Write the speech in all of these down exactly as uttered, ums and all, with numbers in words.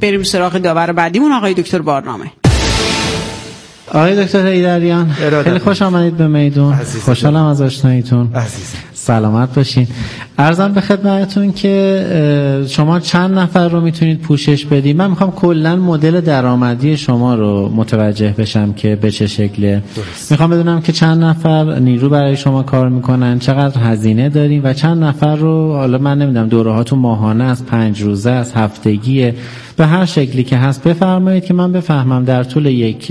بریم سراغ داور بعدیمون، آقای دکتر بارنامه. آقای دکتر حیدریان خیلی خوش آمدید به میدون. خوشحالم از آشناییتون. عزیزم سلامت باشین. عرضم به خدمتتون که شما چند نفر رو میتونید پوشش بدید؟ من میخوام کلا مدل درآمدی شما رو متوجه بشم که به چه شکله. درست. میخوام بدونم که چند نفر نیرو برای شما کار میکنن، چقدر هزینه دارین و چند نفر رو، حالا من نمیدونم دوره هاتون ماهانه است، پنج روزه است، هفتگیه، به هر شکلی که هست بفرمایید که من بفهمم در طول یک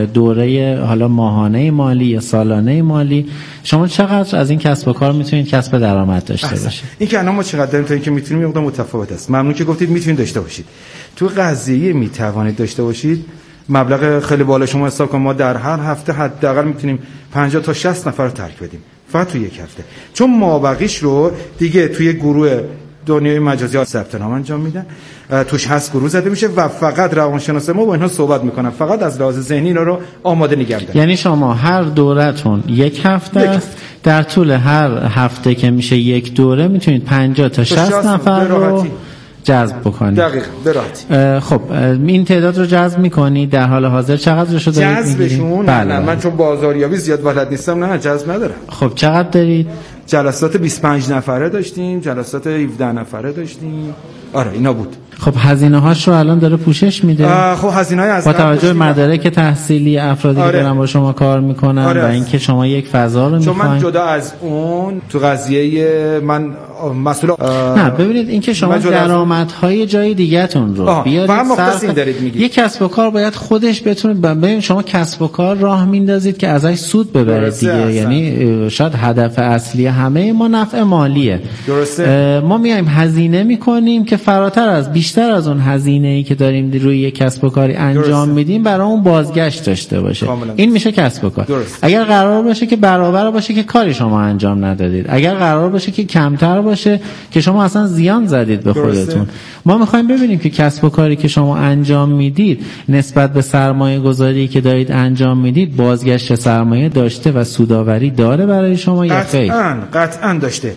دوره حالا ماهانه مالی یا سالانه مالی شما چقدر از این کسب و کار میتونید کسب درآمد داشته باشید. این که الان ما چقدر داریم تا اینکه میتونیم مقدار متفاوت است. ممنون که گفتید میتونید داشته باشید. تو قضیه میتوانید داشته باشید مبلغ خیلی بالا شما حساب کنید ما در هر هفته حداقل میتونیم پنجاه تا شصت نفر رو ترک بدیم فقط تو یک هفته، چون مابقیش رو دیگه توی گروه دنیای مجازی ها ثبت نام انجام میدن، توش هست گروه زده میشه و فقط روانشناس ما با اینها صحبت میکنن، فقط از لحاظ ذهنی اینا رو آماده نگه دارن. یعنی شما هر دورتون یک هفته است، در طول هر هفته که میشه یک دوره میتونید پنجاه تا شصت نفر رو جذب بکنید. دقیقاً براحتی. خب این تعداد رو جذب میکنید در حال حاضر چقدر شده دارید میگیرید؟ جذبشون نه, نه من چون بازاریابی زیاد بلد نیستم نه جذب ندارم. خب چقدر دارید؟ جلسات بیست و پنج نفره داشتیم، جلسات هفده نفره داشتیم. آره اینا بود. خب هزینه هاش رو الان داره پوشش میده؟ خب هزینه های از با توجه به مدارک تحصیلی افرادی آره. که دارن با شما کار میکنن آره. و اینکه شما یک فضا رو میخواین. چون من جدا از اون تو قضیه من مسئول نه ببینید اینکه شما درآمدهای جای دیگه‌تون رو بیارید صرف دارید میگید. یک کسب و کار باید خودش بتونه ببین شما کسب و کار راه میندازید که ازش سود ببرید دیگه اصلا. یعنی شاید هدف اصلی همه ما نفع مالیه. درسته. ما میایم هزینه میکنیم که فراتر از بیشتر از اون هزینه‌ای که داریم روی یک کسب و کاری انجام درسته. میدیم برای اون بازگشت داشته باشه. این میشه کسب و کار. درسته. اگر قرار باشه که برابر باشه که کاری شما انجام ندادید، اگر قرار باشه که کمتر باشه که شما اصلا زیان زدید به خودتون. درسته. ما میخوایم ببینیم که کسب و کاری که شما انجام میدید نسبت به سرمایه گذاری که دارید انجام میدید بازگشت سرمایه داشته و سودآوری داره برای شما یا خیر؟ قطعاً قطعاً داشته.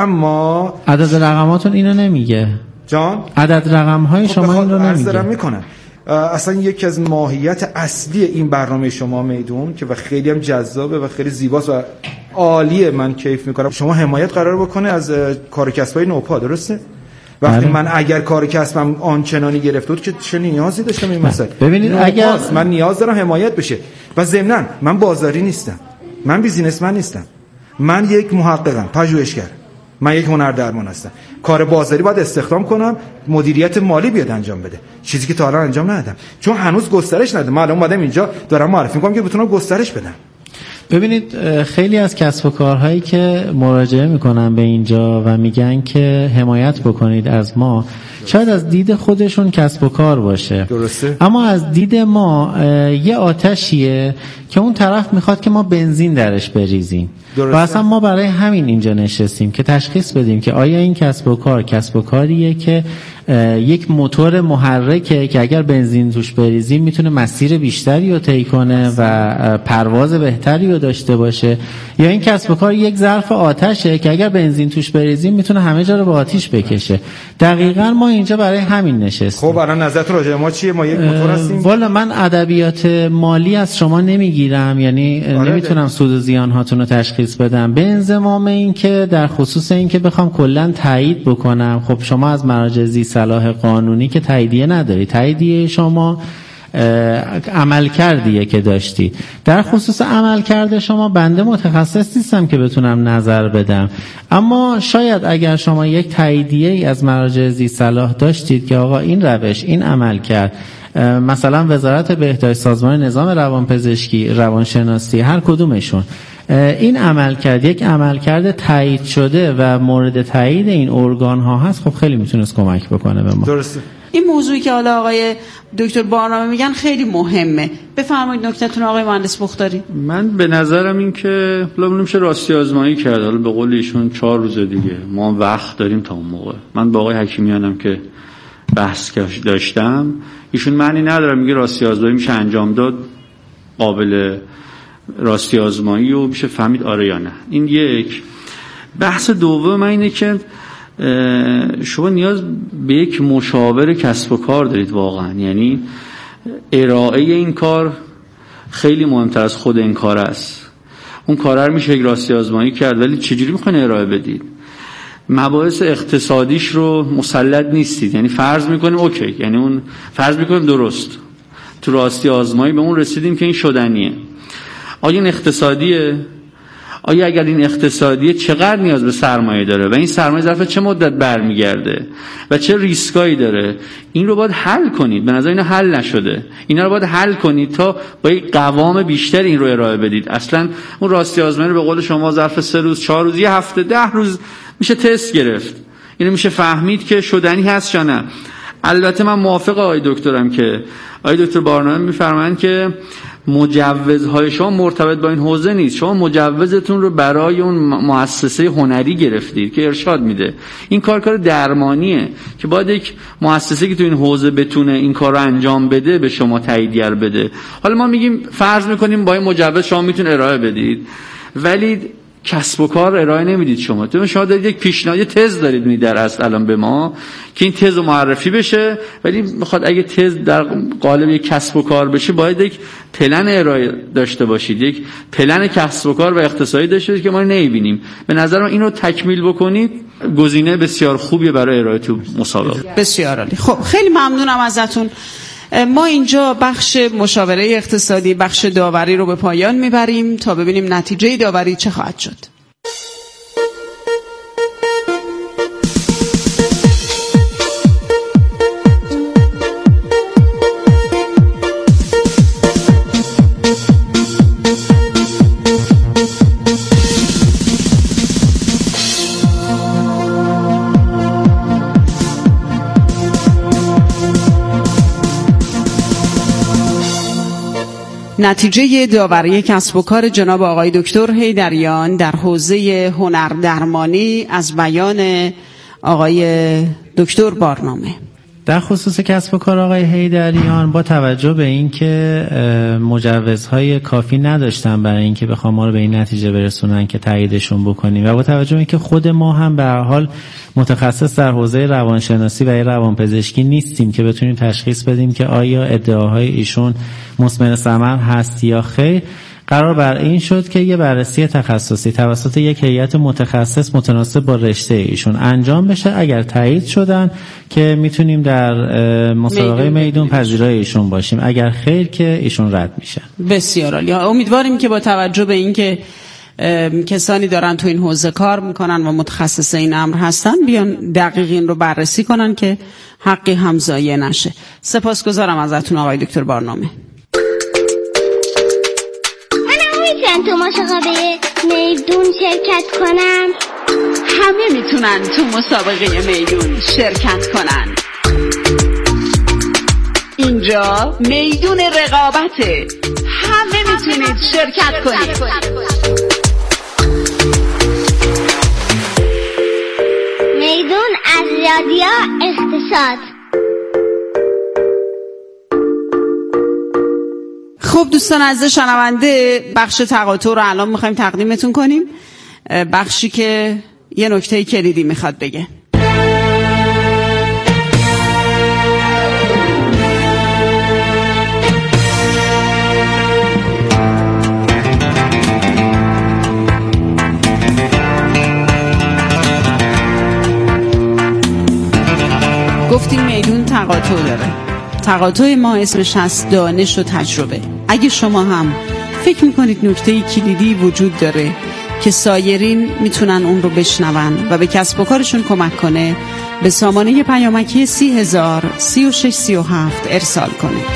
اما عدد رقماتون اینو نمیگه. جان عدد رقم‌های خب شما این رو نمیگه. دارم میکنم. اصلا یکی از ماهیت اصلی این برنامه شما میدون که و خیلی هم جذابه و خیلی زیباست و عالیه، من کیف میکنم. شما حمایت قرار بکنه از کار کسبای نوپا، درسته؟ وقتی من اگر کار کسبم آنچنانی گرفته بود که چه نیازی داشتم این مسئله. ببینید اگر من نیاز دارم حمایت بشه و ضمناً من بازاری نیستم، من بیزینسمن نیستم، من یک محققم، پژوهشگرم، من یک هنردرمان هستم. کار بازاری باید استخدام کنم، مدیریت مالی بیاد انجام بده، چیزی که تا الان انجام ندادم چون هنوز گسترش ندادم. من الان اومدم اینجا دارم معرفی می‌کنم که بتونم گسترش بدم. ببینید خیلی از کسب و کارهایی که مراجعه میکنن به اینجا و میگن که حمایت بکنید از ما، شاید از دید خودشون کسب و کار باشه. درسته. اما از دید ما یه آتشیه که اون طرف میخواد که ما بنزین درش بریزیم. درسته. و اصلا ما برای همین اینجا نشستیم که تشخیص بدیم که آیا این کسب و کار کسب و کاریه که یک موتور محرکه که اگر بنزین توش بریزیم میتونه مسیر بیشتری رو طی کنه و پرواز بهتری رو داشته باشه، یا این کسب و کار یک ظرف آتشه که اگر بنزین توش بریزیم میتونه همه جا رو به آتش بکشه. دقیقاً ما اینجا برای همین نشستیم. خب الان نظرتون راجع به ما چیه؟ ما یک موتور هستیم. والا من ادبیات مالی از شما نمیگیرم، یعنی آره نمیتونم سود و زیان هاتون رو تشخیص بدم. به انضمام این که در خصوص این که بخوام کلا تایید بکنم، خب شما از مراجع ذی صلاح قانونی که تاییدیه نداری، تاییدیه شما عمل کردیه که داشتی. در خصوص عمل کرده شما بنده متخصص نیستم که بتونم نظر بدم، اما شاید اگر شما یک تاییدیه ای از مراجع ذی صلاح داشتید که آقا این روش این عمل کرد، مثلا وزارت بهداشت، سازمان نظام روانپزشکی، روانشناسی، هر کدومشون این عمل کرد یک عمل کرده تایید شده و مورد تایید این ارگان ها هست، خب خیلی میتونست کمک بکنه به ما. درسته. این موضوعی که حالا آقای دکتر بارنامه میگن خیلی مهمه. بفرمایید نکتهتون آقای مهندس مختاری. من به نظرم این که حالا نمیشه راستی آزمایی کرد، حالا به قول ایشون چهار روز دیگه ما وقت داریم تا اون موقع. من با آقای حکیمیانم که بحث داشتم، ایشون معنی نداره میگه راستی آزمایی میشه انجام داد، قابل راستی آزمایی و میشه فهمید آره یا نه. این یک. بحث دوم اینه که شما نیاز به یک مشاور کسب و کار دارید واقعا. یعنی ارائه این کار خیلی مهمتر از خود این کار است. اون کار رو میشه یک راستی آزمایی کرد، ولی چجوری میخواین ارائه بدید؟ مباحث اقتصادیش رو مسلط نیستید. یعنی فرض میکنیم اوکی، یعنی اون فرض میکنیم درست تو راستی آزمایی به اون رسیدیم که این شدنیه. آیا این اقتصادیه؟ آیا اگر این اقتصادیه چقدر نیاز به سرمایه داره و این سرمایه ظرف چه مدت برمیگرده و چه ریسکایی داره؟ این رو باید حل کنید. به نظر اینا حل نشده. اینا رو باید حل کنید تا با یک قوام بیشتر این رو ارائه بدید. اصلا اون راستی آزمایی رو به قول شما ظرف سه روز، چهار روز، یه هفته، ده روز میشه تست گرفت. اینو میشه فهمید که شدنی هست یا نه. البته من موافق آقای دکترم که آقای دکتر بارنامه میفرمایند که مجوزهای شما مرتبط با این حوزه نیست. شما مجوزتون رو برای اون مؤسسه هنری گرفتید که ارشاد میده. این کار کار درمانیه که باید یک مؤسسه که تو این حوزه بتونه این کار رو انجام بده به شما تاییدیه بده. حالا ما میگیم فرض میکنیم با این مجوز شما میتونید ارائه بدید، ولی کسب و کار ارائه نمیدید. شما تو شما دارید یک پیشنهاد تز دارید میدید در اصل الان به ما که این تز رو معرفی بشه، ولی میخواد اگه تز در قالب یک کسب و کار بشه باید یک پلن ارائه داشته باشید، یک پلن کسب و کار و اقتصادی داشته باشید که ما نمیبینیم. به نظر من اینو تکمیل بکنید گزینه بسیار خوبیه برای ارائه تو مسابقه. بسیار عالی. خب خیلی ممنونم ازتون. ما اینجا بخش مشاوره اقتصادی، بخش داوری رو به پایان میبریم تا ببینیم نتیجه داوری چه خواهد شد. نتیجه داوری کسب و کار جناب آقای دکتر حیدریان در حوزه هنر درمانی از بیان آقای دکتر بارنامه. در خصوص کسب و کار آقای حیدریان با توجه به اینکه مجوزهای کافی نداشتن برای اینکه بخوام ما رو به این نتیجه برسونن که تاییدشون بکنیم و با توجه به اینکه خود ما هم به هر حال متخصص در حوزه روانشناسی و روانپزشکی نیستیم که بتونیم تشخیص بدیم که آیا ادعاهای ایشون مثمر ثمر هست یا خیر، قرار بر این شد که یه بررسی تخصصی توسط یک هیئت متخصص متناسب با رشته ایشون انجام بشه. اگر تایید شدن که میتونیم در مسابقه میدون پذیرای ایشون باشیم، اگر خیر که ایشون رد میشن. بسیار عالی. امیدواریم که با توجه به اینکه کسانی دارن تو این حوزه کار میکنن و متخصص این امر هستن بیان دقیق این رو بررسی کنن که حقی هم ضایع نشه. سپاسگزارم ازتون آقای دکتر بارنامه. میتونن تو مسابقه میدون شرکت کنن؟ همه میتونن تو مسابقه میدون شرکت کنن. اینجا میدون رقابته، همه میتونید شرکت کنید. میدون از رادیو اقتصاد. خب دوستان عزیز شنونده، بخش تقاطع رو الان میخوایم تقدیمتون کنیم، بخشی که یه نکته کلیدی میخواد بگه. گفتیم میدون تقاطع داره. تقاطع ما اسمش هست دانش و تجربه. اگه شما هم فکر میکنید نکته کلیدی وجود داره که سایرین میتونن اون رو بشنون و به کسب و کارشون کمک کنه، به سامانه پیامکی سی هزار سی و شش سی و هفت ارسال کنید.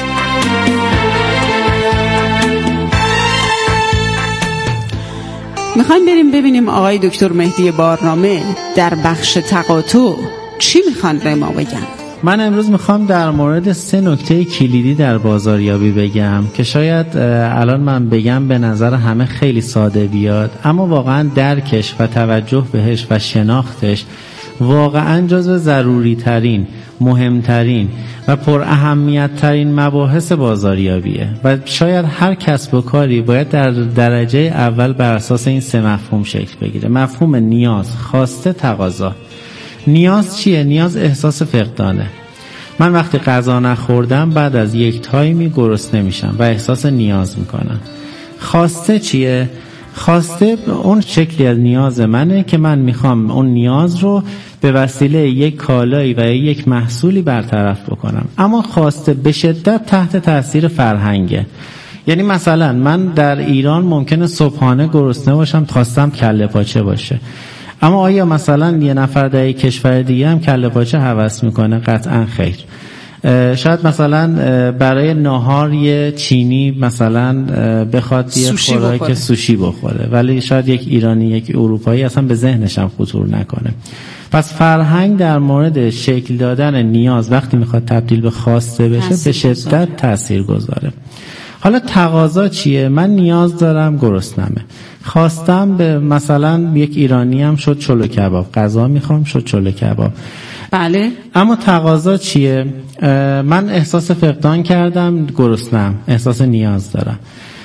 میخوایم بریم ببینیم آقای دکتر مهدی بارنامه در بخش تقاطع چی میخوان به ما بگن. من امروز میخوام در مورد سه نکته کلیدی در بازاریابی بگم که شاید الان من بگم به نظر همه خیلی ساده بیاد، اما واقعا درکش و توجه بهش و شناختش واقعا جزو ضروری ترین، مهمترین و پر اهمیت ترین مباحث بازاریابیه و شاید هر کسب و کاری باید در درجه اول بر اساس این سه مفهوم شکل بگیره. مفهوم نیاز، خواسته، تقاضا. نیاز چیه؟ نیاز احساس فقدانه. من وقتی غذا نخوردم بعد از یک تایمی گرسنه میشم و احساس نیاز میکنم. خواسته چیه؟ خواسته اون شکلی از نیاز منه که من میخوام اون نیاز رو به وسیله یک کالایی و یک محصولی برطرف بکنم. اما خواسته به شدت تحت تاثیر فرهنگه. یعنی مثلا من در ایران ممکنه صبحانه گرسنه باشم، خواستم کله پاچه باشه، اما آیا مثلا یه نفر در یک کشور دیگه هم کله پاچه هوس میکنه؟ قطعا خیر. شاید مثلا برای ناهار یه چینی مثلا بخواد یه خوراک سوشی بخوره، ولی شاید یک ایرانی یک اروپایی اصلا به ذهنش هم خطور نکنه. پس فرهنگ در مورد شکل دادن نیاز وقتی میخواد تبدیل به خواسته بشه به شدت تأثیر گذاره. حالا تقاضا چیه؟ من نیاز دارم، گرسنمه، خواستم به مثلا یک ایرانی هم شد چلو کباب، غذا میخوام شد چلو کباب. بله. اما تقاضا چیه؟ من احساس فقدان کردم، گرسنم، احساس نیاز دارم.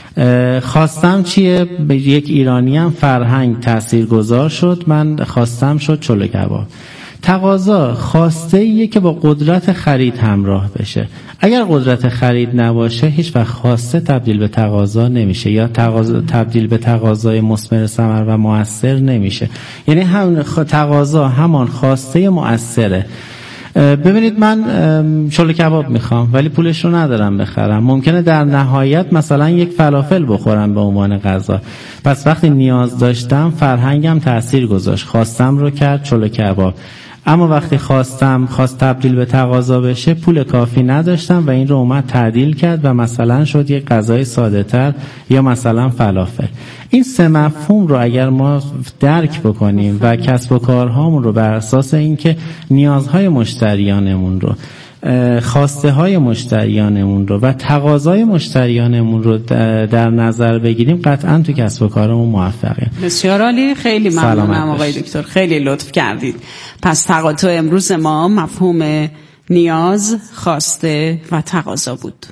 خواستم چیه؟ به یک ایرانی هم فرهنگ تاثیرگذار شد، من خواستم شد چلو کباب. تقاضا خواسته ایه که با قدرت خرید همراه بشه. اگر قدرت خرید نباشه هیچ وقت خواسته تبدیل به تقاضا نمیشه یا تقاضا تبدیل به تقاضای مثمر ثمر و مؤثر نمیشه. یعنی هم تقاضا همان خواسته مؤثره. ببینید من چلو کباب میخوام ولی پولش رو ندارم بخرم، ممکنه در نهایت مثلا یک فلافل بخورم به عنوان غذا. پس وقتی نیاز داشتم فرهنگم تأثیر گذاشت، خواستم رو کرد چلو کباب. اما وقتی خواستم خواست تبدیل به تقاضا بشه پول کافی نداشتم و این رو اومد تعدیل کرد و مثلا شد یک غذای ساده تر یا مثلا فلافل. این سه مفهوم رو اگر ما درک بکنیم و کسب و کارهامون رو بر اساس اینکه نیازهای مشتریانمون رو، خواسته های مشتریانمون رو و تقاضای مشتریانمون رو در نظر بگیریم قطعا تو کسب و کارمون موفقیم. بسیار عالی، خیلی ممنونم آقای دکتر، خیلی لطف کردید. پس تقاطع امروز ما مفهوم نیاز، خواسته و تقاضا بود.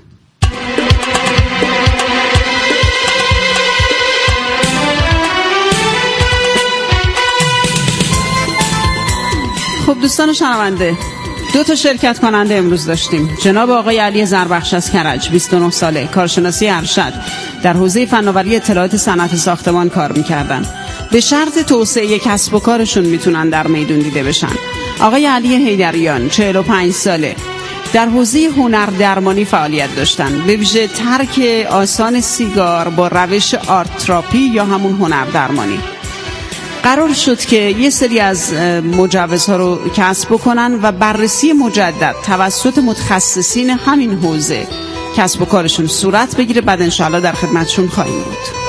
خب دوستان شنونده، دو تا شرکت کننده امروز داشتیم. جناب آقای علی زربخش از کرج، بیست و نه ساله، کارشناسی ارشد، در حوزه فناوری اطلاعات صنعت ساختمان کار می‌کردن. به شرط توسعه کسب و کارشون میتونن در میدون دیده بشن. آقای علی حیدریان، چهل و پنج ساله، در حوزه هنر درمانی فعالیت داشتن، به ویژه ترک آسان سیگار با روش آرت تراپی یا همون هنر درمانی. قرار شد که یه سری از مجوزها رو کسب بکنن و بررسی مجدد توسط متخصصین همین حوزه کسب و کارشون صورت بگیره. بعد انشاءالله در خدمتشون خواهیم بود.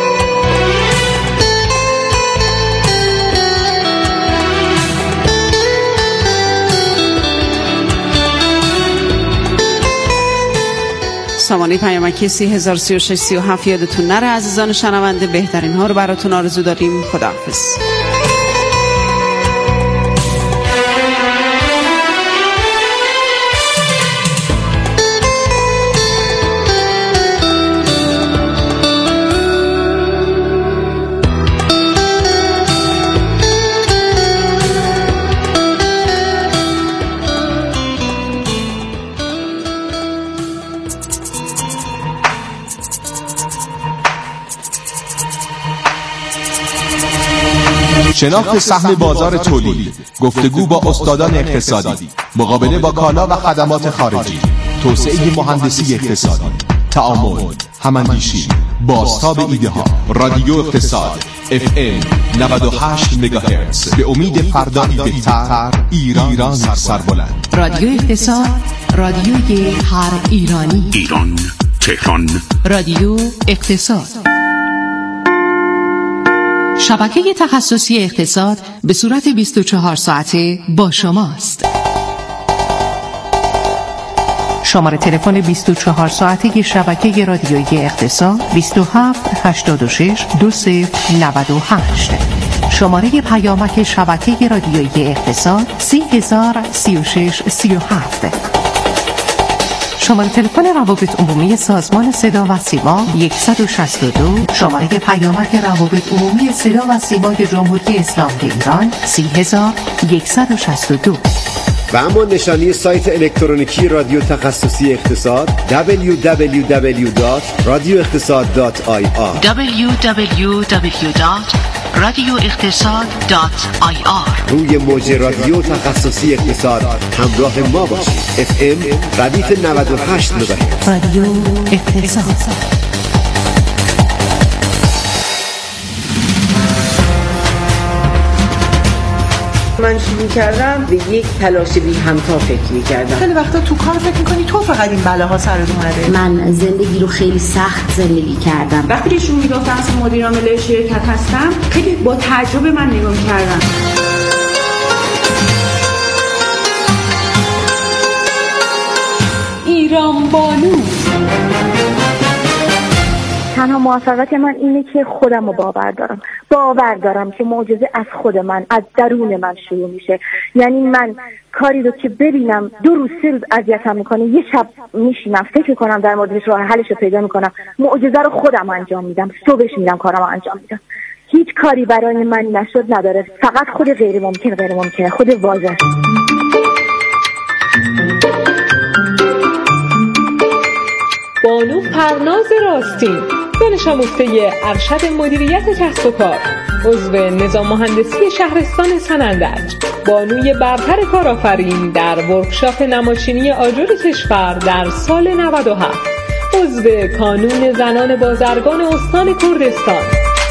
سامانه پیامکی سی هزار سی و شش سی و هفت یادتون نره عزیزان شنونده. بهترین ها رو براتون آرزو داریم. خداحافظ. شناخت سهم بازار تولید، گفتگو با استادان اقتصادی، مقابله با کالا و خدمات خارجی، توسعه مهندسی اقتصادی، تعامل، هماندیشی، بازتاب ایده ها. رادیو اقتصاد اف ام نود و هشت مگاهرتز، به امید فردایی بهتر، ایران سربلند. رادیو اقتصاد، رادیوی هر ایرانی. ایران، تهران. رادیو اقتصاد، شبکه تخصصی اقتصاد به صورت بیست و چهار ساعته با شماست. شماره تلفن بیست و چهار ساعته شبکه رادیویی اقتصاد بیست و هفت هشتاد و شش دو صفر نود و هشت. شماره پیامک شبکه رادیویی اقتصاد سی هزار سی و شش سی و هفت. شماره تلفن روابط عمومی سازمان صدا و سیما صد و شصت و دو، شماره پیامک روابط عمومی صدا و سیما جمهوری اسلامی ایران سه هزار و صد و شصت و دو. و اما نشانی سایت الکترونیکی رادیو تخصصی اقتصاد دبلیو دبلیو دبلیو دات رادیو اقتصاد دات آی آر دبلیو دبلیو دبلیو دات رادیو اقتصاد دات آی آر. روی موج رادیو تخصصی اقتصاد همراه ما باشید. اف ام ردیف نود و هشت مگاهرتز. رادیو اقتصاد. من شروع کردم به یک تلاش بی همتا فکر کردم. خیلی وقتا تو کار فکر می‌کنی تو فقط این بلاها سرت اومده. من زندگی رو خیلی سخت زندگی کردم. وقتی ایشون میگفتن اصلا مدیر عامل شرکت هستم، خیلی با تجربه من نگاه کردم. ایران بانو. تنها موفقیت من اینه که خودم رو باور دارم باور دارم که معجزه از خود من، از درون من شروع میشه. یعنی من کاری رو که ببینم دو روز سه روز اذیتم میکنه، یه شب میشینم فکر کنم در موردش، راه حلش رو پیدا میکنم، معجزه رو خودم انجام میدم، صبحش میرم کارم رو انجام میدم. هیچ کاری برای من نشد نداره، فقط خود غیر ممکن غیر ممکنه، خود واژه. بانو پرناز راستین، دانش آموزه ارشد مدیریت کسب و کار، عضو نظام مهندسی شهرستان سنندج، بانوی برتر کارآفرین در ورکشاپ نماچینی آجر کشور در سال نود و هفت، عضو کانون زنان بازرگان استان کردستان.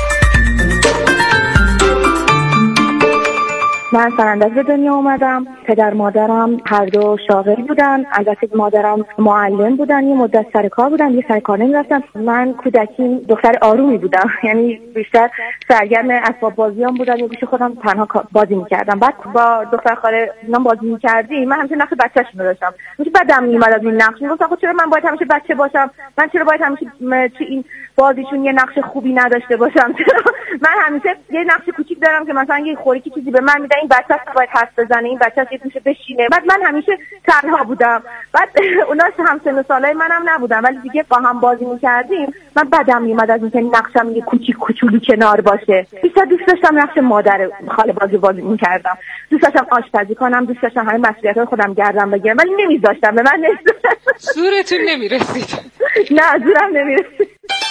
من سنندج به دنیا اومدم. پدر مادرم هر دو شاغل بودن. البته مادرم معلم بودن، یه مدت سر کار بودن، یه سر کار نمیرفتن. من کودکی دختر آرومی بودم، یعنی بیشتر سرگرم اسباب بازیام بودم، یه گوشه خودم تنها بازی میکردم. بعد با دختر خاله اینا بازی میکردیم، من همیشه نقش بچه‌ش می‌داشتم. میگه بعدم میومد از این نقش، میگفتم خب چرا من باید همیشه بچه باشم؟ من چرا باید همیشه چه این بازیشون یه نقش خوبی نداشته باشم؟ من همیشه یه نقش کوچیک دارم که مثلا یه خوریکی چیزی به من میده، این بچه‌ش باید حرف بزنه، این بچه‌ش یه گوشه بشینه. بعد من همیشه تنها بودم. بعد اونا هم سن و سالای منم نبودن، ولی دیگه با هم بازی می‌کردیم. من بعدم میومد از اینکه نقشم یه کوچیک کوچولو کنار باشه. بیشتر دوست داشتم نقش مادر خاله بازی بازی می‌کردم. دوست داشتم آشپزی کنم، دوست داشتم همه مسئولیت‌ها خودم گردن بگیرم، ولی نمی‌ذاشتم، به من نمی‌ذاشتم. زورتون نمی‌رسید. نه زورم نمی‌رسید.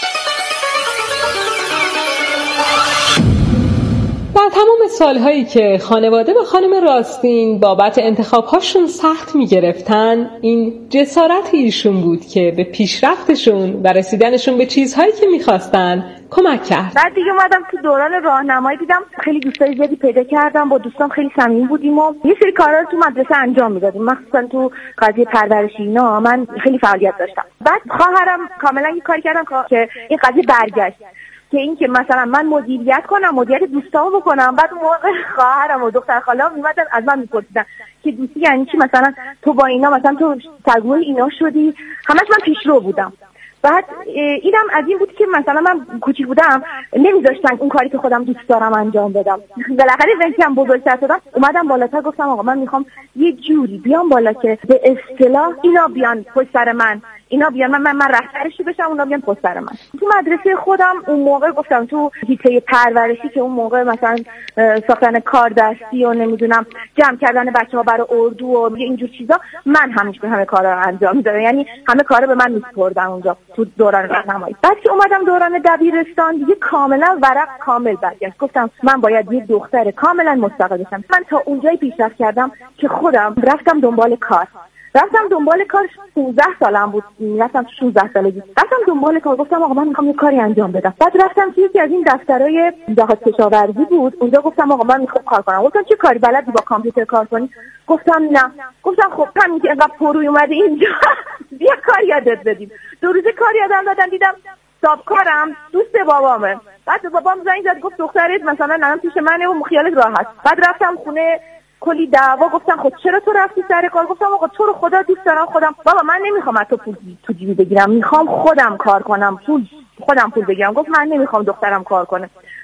در تمام سالهایی که خانواده به خانم راستین بابت انتخاب‌هاشون سخت می‌گرفتن، این جسارت ایشون بود که به پیشرفتشون و رسیدنشون به چیزهایی که می‌خواستن کمک کرد. بعد دیگه اومدم تو دوران راهنمایی، دیدم خیلی دوستای زیادی پیدا کردم، با دوستام خیلی صمیمی بودیم و یه سری کارا رو تو مدرسه انجام میدادیم، مخصوصا تو قضیه پرورشی اینا من خیلی فعالیت داشتم. بعد خواهرم کاملا یه کاری کردم که این قضیه برگشت، که این که مثلا من مدیریت کنم، مدیریت دوستامو بکنم. بعد موقع خواهرم و دختر خاله‌ام میمدن از من میپرسیدن که دوستی یعنی چی، مثلا تو با اینا مثلا تو سرگوی اینا شدی. همش من پیشرو بودم. بعد اینم از این بود که مثلا من کوچیک بودم، نمیذاشتن اون کاری که خودم دوست دارم انجام بدم. بالاخره وقتی هم بزرگتر شدم اومدم بالاتر، گفتم آقا من میخوام یه جوری بیام بالا که به اصطلاح اینا بیان پشت سر من، اینا بیان من من, من رهبرشی بشم، اونا بیان پشت سر من. تو مدرسه خودم اون موقع گفتم تو حیطه پرورشی که اون موقع مثلا ساختن کار دستی و نمیدونم جمع کردن بچه‌ها برای اردو و اینجور چیزا، من همیشه همه کارا رو انجام میدادم، یعنی همه کارا به من میسپردن اونجا تو دوران راهنمایی. بعد که اومدم دوران دبیرستان دیگه کاملا ورق کامل برگشت، گفتم من باید یه دختر کاملا مستقل بشم. من تا اونجایی پیشرفت کردم که خودم رفتم دنبال کار. رفتم دنبال کار، پانزده سالم بود، رفتم شانزده سالگی رفتم دنبال کار، گفتم آقا من میخوام یه کاری انجام بدم. بعد رفتم توی یکی از این دفترای جهات کشاورزی بود، اونجا گفتم آقا من میخوام کار کنم. گفتم چه کاری بلدی با کامپیوتر کار کنی؟ گفتم نه. گفتم خب همین که انقدر پروی اومده اینجا بیا کار یادت بدیم. دو روز کار یادم دادن، دیدم صاحبکارم دوست بابامه. بعد بابام زنگ زد گفت دخترت مثلا الان پیش منه و خیالت راحت. بعد رفتم خونه، کلی دعوا، گفتم خب چرا تو رفتی سر کار؟ گفتم آقا تو رو خدا دوست دارم خودم، بابا من نمیخوام از تو پول تو جیبی بگیرم، میخوام خودم کار کنم، پول خودم پول بگیرم. گفت من نمیخوام دخترم کار کنه.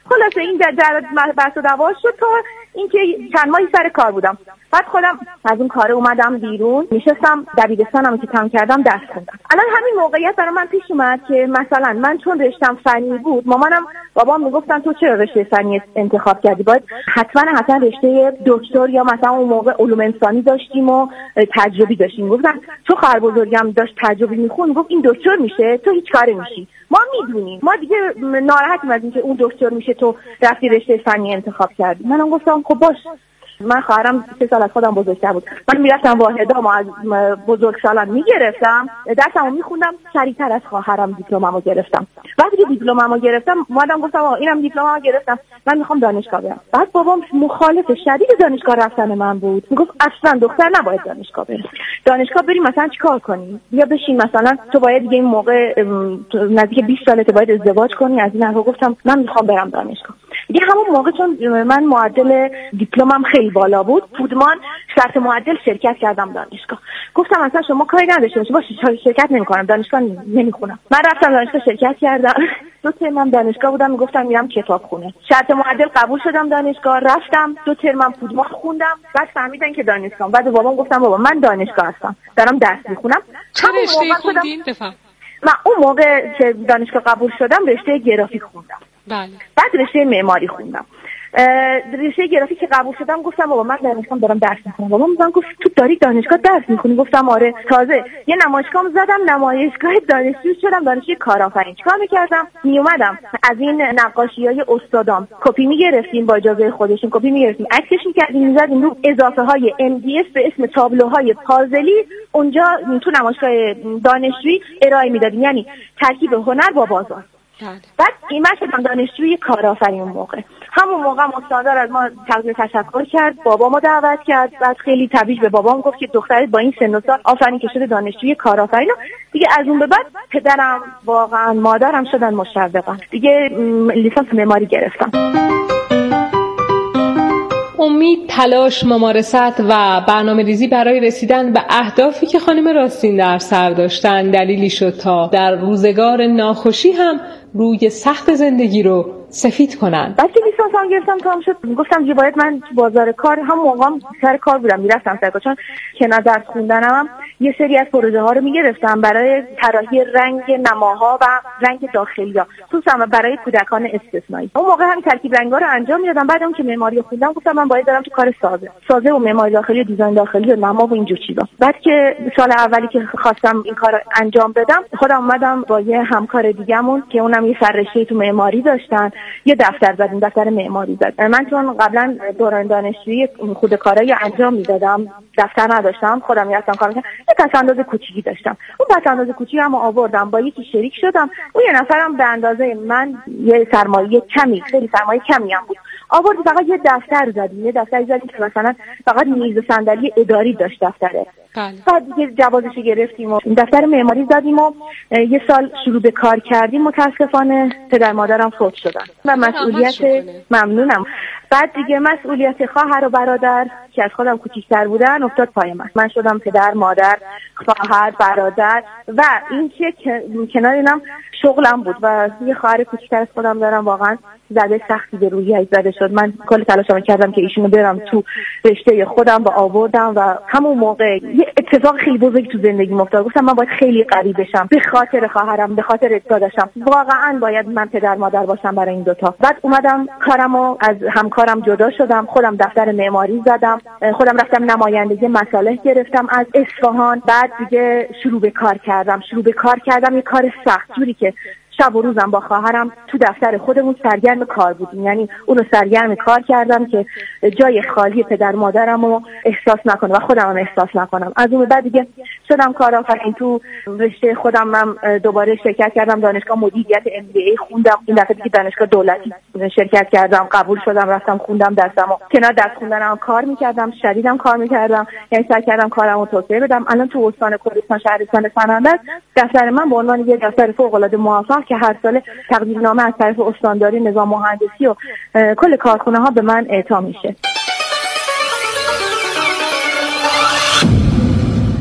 خلاصه این در در بحث و دعوا شد تا اینکه چند ماهی سر کار بودم. بعد خودم از اون کار اومدم بیرون، نشستم دبیرستانم که تمام کردم درس خوندم. الان همین موقعیت برای من پیش اومد که مثلا من چون رشتم فنی بود، مامانم بابام میگفتن تو چرا رشته فنی انتخاب کردی؟ باید حتما حتما رشته دکتر یا مثلا اون موقع علوم انسانی داشتیم و تجربی داشتیم. گفتن تو خواهر بزرگم داشت تجربی میخوند، گفت این دکتر میشه تو هیچ کاری میشی. ما میدونیم، ما دیگه ناراحتیم از اینکه اون دکتر میشه تو رفتی رشته فنی انتخاب کردی. منم گفتم خب باش. من خواهرم سه سال از خودم بزرگتر بود، من میرفتم واحدامو از بزرگسالان میگرفتم، درسمو میخوندم، سریعتر از خواهرم دیپلممو گرفتم. وقتی که دیپلممو گرفتم اومدم گفتم آقا اینم دیپلممو گرفتم، من میخوام دانشگاه برم. بعد بابام مخالف شدید دانشگاه رفتن من بود، میگفت اصلا دختر نباید دانشگاه بره. دانشگاه بریم مثلا چیکار کنی؟ بیا بشین مثلا تو باید دیگه این موقع نزدیک بیست سالته باید ازدواج کنی از این حرفا. گفتم من میخوام برم دانشگاه. دیگه همون موقع چون من معدل دیپلمم خیلی بالا بود، پودمان شرط معدل شرکت کردم دانشگاه. گفتم اصلا شما کاری نداشته باشی، باشه شرکت نمی‌کنم، دانشگاه نمیخونم. من رفتم دانشگاه شرکت کردم. دو ترمم دانشگاه بودم، میگفتم میرم کتابخونه. شرط معدل قبول شدم دانشگاه، رفتم دو ترمم پودمان خوندم. بعد فهمیدن که دانشگاه. بعد بابام گفتم بابا من دانشگاه هستم، دارم درس میخونم. چه رشته خوندین؟ بفهم. من اون موقع که دانشگاه قبول شدم رشته گرافیک خوندم. بله. بعد رشته معماری خوندم. رشته گرافیک که قبول شدم گفتم بابا من دانشگاه دارم درس میخونم. بابا میگن گفت تو داری دانشگاه درس میخونی؟ گفتم آره. تازه یه نمایشگاه زدم، نمایشگاه دانشجو شدم، دانشجوی کارآفرین. چیکار میکردم؟ میومدم از این نقاشیای استادام کپی میگرفتیم، با اجازه خودشون کپی میگرفتیم، عکسش میکردیم، میزدیم رو اضافه های ام دی اس به اسم تابلوهای پازلی، اونجا تو نمایشگاه دانشجویی ارائه میدادیم، یعنی ترکیب هنر با بازار. بعد این من شدم دانشجوی کارآفرین. اون موقع همون موقع استادار از ما تقدیم تشکر کرد، بابامو دعوت کرد. بعد خیلی تبریک به بابام گفت که دخترت با این سن و سال آفرین که شده دانشجوی کارآفرین. دیگه از اون به بعد پدرم واقعا مادرم شدن مشوقا، دیگه لیسانس معماری گرفتم. امید، تلاش، ممارست و برنامه‌ریزی برای رسیدن به اهدافی که خانم راستین در سر داشتن دلیلی شد تا در روزگار ناخوشی هم روی سخت زندگی رو سفید کنن. بعد که لیسانسم گرفتم تمام شد، گفتم دیگه باید من تو بازار کار، هم موقعم سر کار بودم، میرفتم سر کار، چون کنار درس خوندنم یه سری از پروژه ها رو میگرفتم برای طراحی رنگ نماها و رنگ داخلی‌ها، خصوصا برای کودکان استثنایی. اون موقع هم ترکیب رنگا رو انجام میدادم. بعد اون که معماری خوندم گفتم من باید برم تو کار سازه سازه و معماری داخلی و دیزاین داخلی و نما و اینجور چیزا. بعد که سال اولی که خواستم این کارو انجام بدم، خودم اومدم با یه همکار دیگه‌مون که اونم یه سررشته تو معماری داشتن، یه دفتر زدیم، دفتر معماری زد. من چون قبلا دوران دانشجویی خود کارایی انجام میدادم، دفتر نداشتم، خودم میرفتم کار میکردم، یه پس‌انداز کوچیکی داشتم. اون پس‌انداز کوچیکی هم آوردم، با یکی شریک شدم. اون یه نفرم به اندازه من یه سرمایه کمی، خیلی سرمایه کمی هم بود، آوردیم فقط یه دفتر زدیم، یه دفتر زدیم که مثلا فقط میز و صندلی اداری داشت دفتره. بعد دیگه جوازش گرفتیم و دفتر معماری زدیم و یه سال شروع به کار کردیم. متاسفانه پدر مادرم فوت شدن و مسئولیت، ممنونم، بعد دیگه مسئولیت خواهر و برادر که از خودم کوچیک‌تر بودن افتاد پای من. من شدم پدر، مادر، خواهر، برادر و این که کنار اینم شغلم بود و یه خواهر کوچیک‌تر از خودم دارم. واقعا زده سختی به روحیه‌اش زده شد. من کل تلاشم کردم که ایشونو برم تو رشته خودم و آوردم و همون موقع یه اتفاق خیلی بزرگی تو زندگیم افتاد. گفتم من باید خیلی قوی بشم به خاطر خواهرم، به خاطر داداشم. واقعا باید من پدر مادر باشم برای این دوتا. بعد اومدم کارمو از همکارم جدا شدم، خودم دفتر معماری زدم، خودم رفتم نمایندگی مصالح گرفتم از اصفهان. بعد دیگه شروع به کار کردم شروع به کار کردم یه کار سخت، جوری که شب و روزم با خواهرم تو دفتر خودمون سرگرم کار بودیم، یعنی اونو سرگرم کار کردم که جای خالی پدر مادرم رو احساس نکنم و خودم هم احساس نکنم. از اون بعد دیگه شدم کارآفرین. تو رشته خودم هم دوباره شرکت کردم، دانشگاه مدیریت ام بی ای خوندم. این دفعه دیگه دانشگاه دولتی شرکت کردم، قبول شدم، رفتم خوندم درسمو. کنار درس خوندنم کار میکردم، شدیدم کار میکردم، یعنی سعی کردم کارمو توسعه بدم. الان تو استان کردستان شهرستان سنندج دفتر من به عنوان یه دفتر فوق العاده موفق که هر سال تقدیرنامه از طرف استانداری نظام مهندسی و کل کارخونه ها به من اعطا میشه. خانم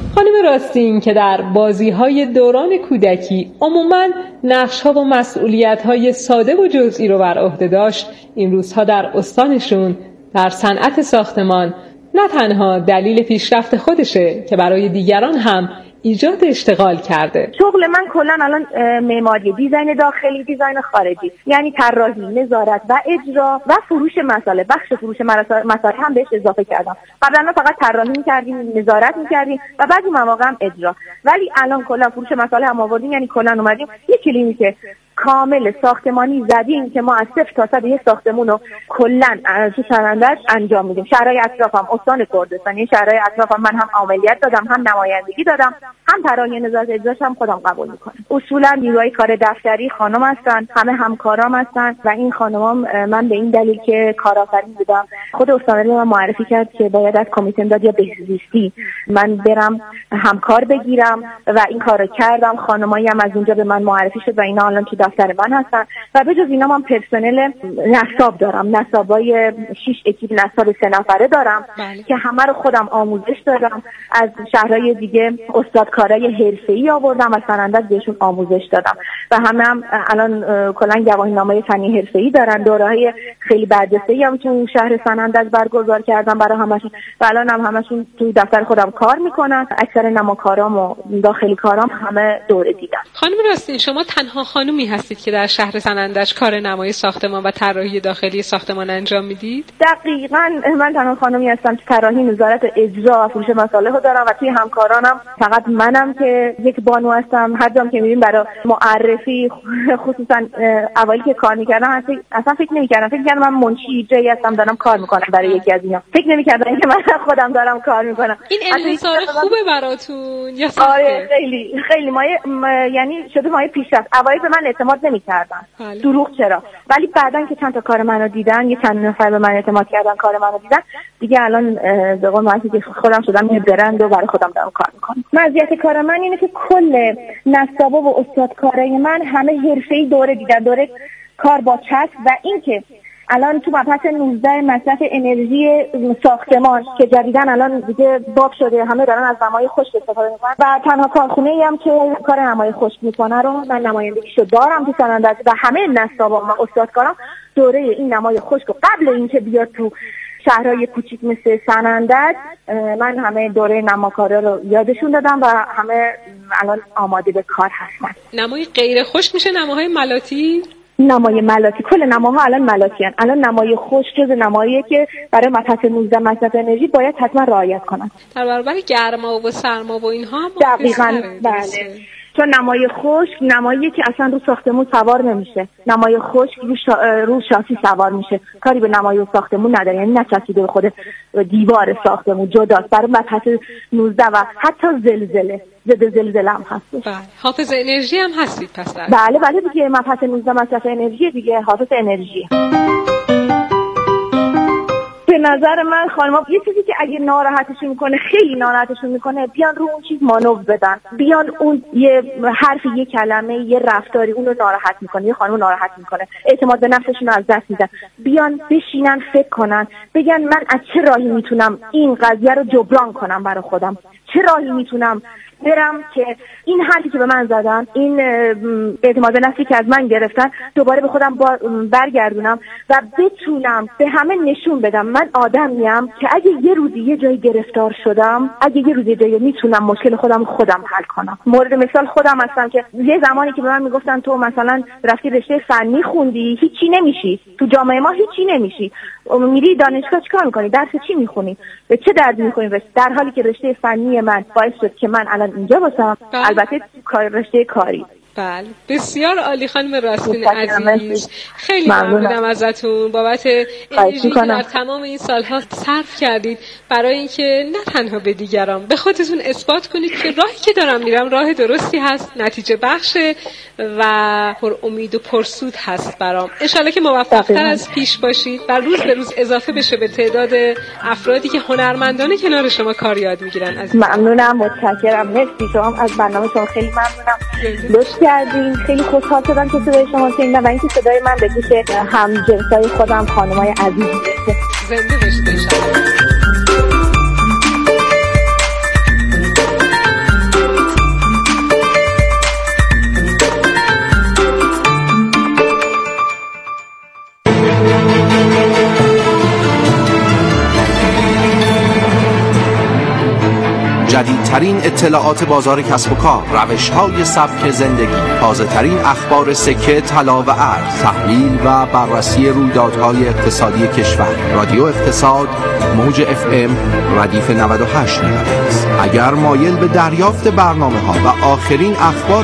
راستین که در بازی‌های دوران کودکی عموماً نقش‌ها و مسئولیت‌های ساده و جزئی رو بر عهده داشت، این روزها در استانشون در صنعت ساختمان نه تنها دلیل پیشرفت خودشه که برای دیگران هم ایجاد اشتغال کرده. شغل من کلا الان معماری، دیزاین داخلی، دیزاین خارجی، یعنی طراحی، نظارت و اجرا و فروش مساله. بخش فروش مساله هم بهش اضافه کردم. قبلا فقط طراحی می‌کردیم، نظارت می‌کردیم و بعضی مواقع هم اجرا، ولی الان کلا فروش مساله هم آوردیم، یعنی کلا اومدیم یک کلینیک کامل ساختمانی زدیم که ما از صفر تا صد یه ساختمون رو کلا تو سنندج انجام میدیم. شهرهای اطرافم استان کردستان، این شهرهای اطرافم من هم عملیات دادم، هم نمایندگی دادم، هم طراحی نظارت اجراش هم خودم قبول میکنم. اصولا نیروهای کار دفتری خانم هستن، همه همکارام هستن و این خانمام من به این دلیل که کارآفرین بودم، خود استان من معرفی کرد که باید از کمیته امداد یا بهزیستی من برم همکار بگیرم و این کارو کردم. خانمایی هم از اونجا به من معرفی شد و اینا الان تو دفتر من هستن و به جز اینا من پرسنل نصاب دارم، نصابای شش اکیپ نصاب سه نفره دارم بله. که همه رو خودم آموزش دادم. از شهرهای دیگه استادکارای حرفه‌ای آوردم و سنندج بهشون آموزش دادم و همه هم الان کلا گواهینامه فنی حرفه‌ای دارن. دوره‌های خیلی برجسته‌ای هم تو شهر سنندج برگزار کردم برای همشون و الان هم همشون تو دفتر خودم کار میکنن. اکثر نماکارام و داخلی کارام همه دوره دیدن. خانم راستین، شما تنها خانومی هستید که در شهر سنندج کار نمای ساختمان و طراحی داخلی ساختمان انجام میدید؟ دقیقاً من تنها خانومی هستم که طراحی، نظارت اجرا و فروش مساله رو دارم و توی همکارانم فقط منم که یک بانو هستم. هر جام که میریم برای معرفی، خصوصا اوایل که کار میکردم اصلا فکر نمیکردم فکر میکردم من منشی اجرایی هستم دارم کار میکنم برای یکی از اینا. فکر نمیکردم که من خودم دارم کار میکنم. این انحصار خوبه براتون یا سخته؟ آره خیلی خیلی مایه م... یعنی شده مایه پیشرفت. اوایل به من اعتماد نمیکردن. دروغ چرا؟ ولی بعدن که چند تا کار منو دیدن، یه چند نفر به من اعتماد کردن، کار منو دیدن، دیگه الان به قول معروف که خودم شدم یه برند و برای خودم دارم کار میکنم. مزیت کار من اینه که کل نصابا و استادکارای من همه حرفه‌ای دوره دیدن، دوره کار با چسب و اینکه الان تو مبحث نوزده مصرف انرژی ساختمان که جدیدن الان دیگه باب شده، همه دارن از نمای خشک استفاده میکنن و تنها کارخونه‌ای هم که کار نمای خشک میکنه رو من نمایندگیشو دارم تو سنندج و همه نصابا و استادکارام دوره این نمای خشک و قبل اینکه بیاد تو شهرهای کوچیک مثل سنندج من همه دوره نماکارا رو یادشون دادم و همه الان آماده به کار هستن. نمای غیر خشک میشه نماهای ملاتی؟ نمای ملاتی، کل نماها الان ملاتی هن. الان نمای خشک جز نماییه که برای مبحث نوزده مصرف انرژی باید حتما رعایت کنن. در برابر گرما و سرما و اینها هم دقیقاً بله. چون نمای خشک نماییه که اصلا رو ساختمون سوار نمیشه. نمای خشک رو, شا... رو شاسی سوار میشه، کاری به نمای ساختمون نداره، یعنی نچسبیده به خود دیوار ساختمون، جداست. برای مبحث نوزده و حتی زلزله ضد زلزله هم هست. بله. حافظ انرژی هم هستید پس در بله بله دیگه مبحث نوزده مصرف انرژی دیگه حافظ انرژی. به نظر من خانم‌ها یه چیزی که اگه ناراحتشون میکنه، خیلی ناراحتشون میکنه، بیان رو اون چیز مانور بدن، بیان اون یه حرف، یه کلمه، یه رفتاری اون رو ناراحت میکنه، یه خانم ناراحت میکنه، اعتماد به نفسشون رو از دست میدن. بیان بشینن فکر کنن، بگن من از چه راهی میتونم این قضیه رو جبران کنم برای خودم، چه راهی میتونم برم که این حرفی که به من زدن، این اعتماد نفسی که از من گرفتن، دوباره به خودم برگردونم و بتونم به همه نشون بدم من آدمیم که اگه یه روزی یه جایی گرفتار شدم، اگه یه روزی جایی میتونم مشکل خودم خودم حل کنم. مورد مثال خودم هستم که یه زمانی که به من میگفتن تو مثلا رفتی رشته فنی خوندی، هیچی نمیشی، تو جامعه ما هیچی نمیشی، میری دانشگاه چیکار میکنی، درس چی میخونی، به چه دردی میخونی؟ در حالی که رشته فنی من باعث شد که من الان اینجا باشم. البته کار رشته کاری. بله بسیار عالی خانم راستین عزیز، خیلی ممنونم ازتون بابت انرژی که در تمام این سالها صرف کردید برای اینکه نه تنها به دیگران، به خودتون اثبات کنید که راهی که دارم میرم راه درستی هست، نتیجه بخشه و پر امید و پرسود هست برام. انشالله که موفق‌تر از پیش باشید و روز به روز اضافه بشه به تعداد افرادی که هنرمندانه کنار شما کار یاد میگیرن. عزیز ممنونم، متشکرم، مرسی. شما از برنامه شما خیلی ممنونم، لطف کردین. خیلی خوشحال شدم که صدای شما شنیدم و اینکه صدای من به گوش هم جنسای خودم، خانمای عزیز برسه. زنده باشید انشالله. ترین اطلاعات بازار کسب و کار، روش‌های سبک زندگی، تازه‌ترین اخبار سکه، طلا و ارز، تحلیل و بررسی رویدادهای اقتصادی کشور. رادیو اقتصاد، موج اف ام، ردیف نود و هشت مگاهرتز. اگر مایل به دریافت برنامه‌ها و آخرین اخبار